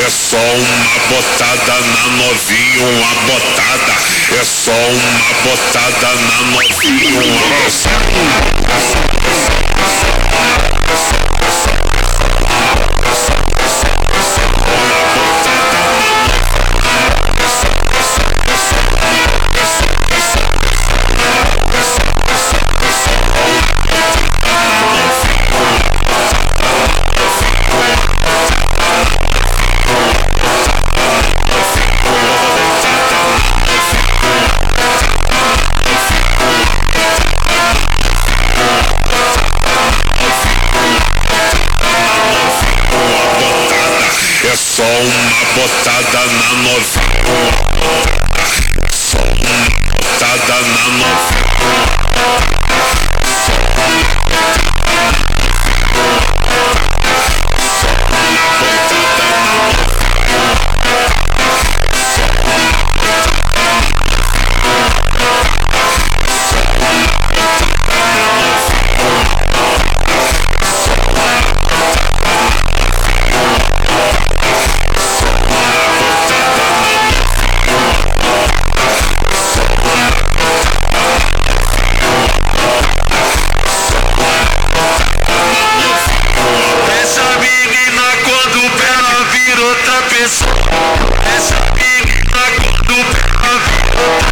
é só uma botada na novinha, uma botada. É só uma botada na novinha, uma botada. É só uma botada na novinha, só uma botada na novinha. Outra pessoa, essa menina quando ela vira